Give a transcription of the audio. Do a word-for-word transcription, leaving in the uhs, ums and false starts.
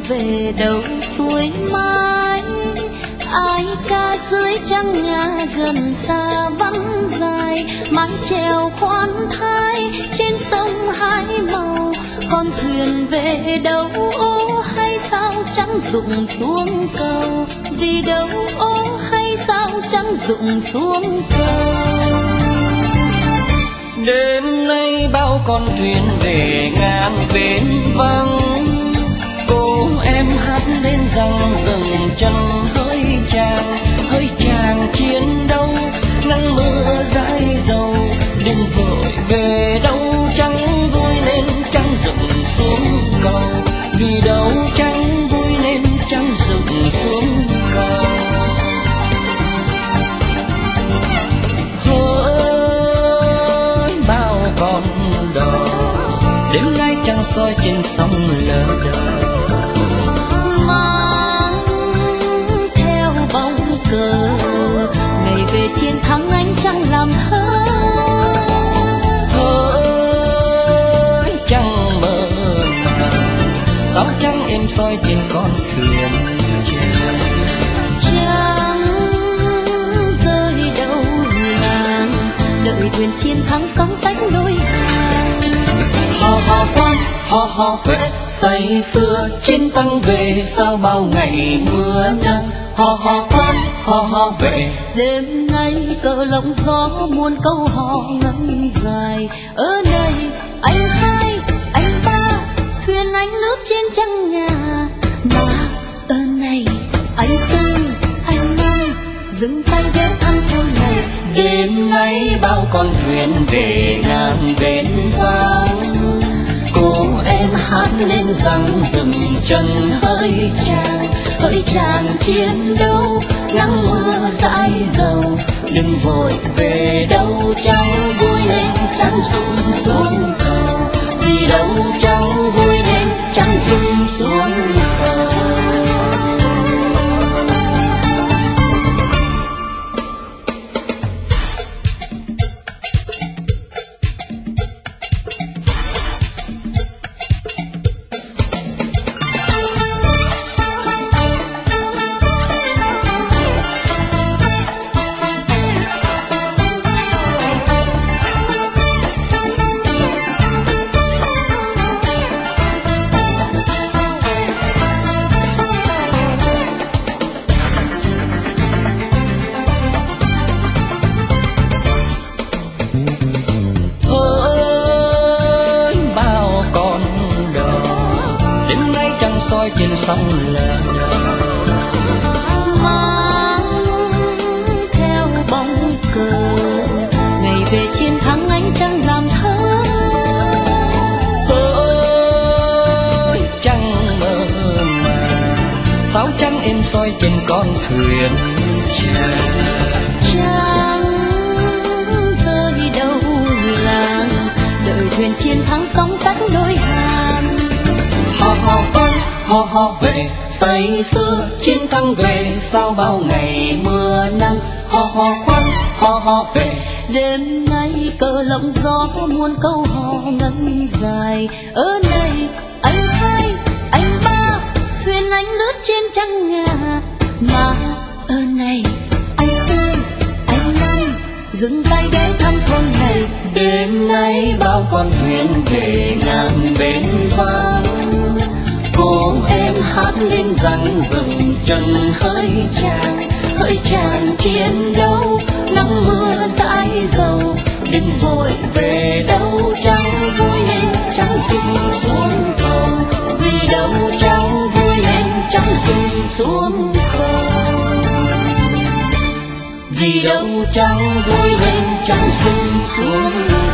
về đâu suối mãi, ai ca dưới trăng ngà gần xa vắng dài, mái chèo khoan thai trên sông hai màu. Con thuyền về đâu ô hay sao trắng rụng xuống cầu, vì đâu ô hay sao trắng rụng xuống cầu. Đêm nay bao con thuyền về ngang bến vắng, cô em hát lên rằng dừng chân hỡi chàng, hỡi chàng chiến đấu nắng mưa dãi dầu. Đừng vội về đâu trắng vui nên trắng rụng xuống cầu, vì đâu trắng vui nên trắng rụng xuống cầu. Đêm nay trăng soi trên sông lờ đờ, mang theo bóng cờ ngày về chiến thắng ánh trăng làm thơ. Thơ ơi trăng mờ sao trắng em soi trên con thuyền trăng. Trăng rơi đâu ngàn đợi thuyền chiến thắng sóng tách đôi hàng. Hò hò khoan hò hò huệ say sưa chiến tăng về sau bao ngày mưa nắng. Hò hò khoan hò hò về đêm nay cờ lộng gió muôn câu hò ngân dài. Ở đây anh hai anh ba thuyền anh lướt trên trăng ngà, mà ở này anh tư anh năm dừng tay ghé thăm thôn này. Đêm nay bao con thuyền về ngang bến vắng, cô em hát lên rằng dừng chân hỡi chàng, hỡi chàng chiến đấu nắng mưa dãi dầu. Đừng vội về đâu trăng vui lên trăng rụng xuống cầu, vì đâu trăng vui lên trăng rụng xuống cầu. Soi trên sông lờ đờ, mang theo bóng cờ ngày về chiến thắng ánh trăng làm thơ. Ơi trăng mờ sao trắng em soi trên con thuyền trăng. Trăng rơi đâu làng đợi thuyền chiến thắng sóng tách đôi hàng. Hò hò con hò hò về say sưa chiến thắng về sau bao ngày mưa nắng. Hò hò khoan hò hò về đêm nay cờ lộng gió muôn câu hò ngân dài. Ở đây anh hai anh ba thuyền anh lướt trên trăng ngà, mà ở này anh tư anh năm dừng tay ghé thăm thôn này. Đêm nay bao con thuyền về ngang bến vắng, cô em hát lên rằng dừng chân hỡi chàng, hỡi chàng chiến đấu nắng mưa dãi dầu. Đừng vội về đâu trăng vui lên trăng rụng xuống cầu, vì đâu trăng vui lên trăng rụng xuống cầu, vì đâu trăng vui lên trăng rụng xuống.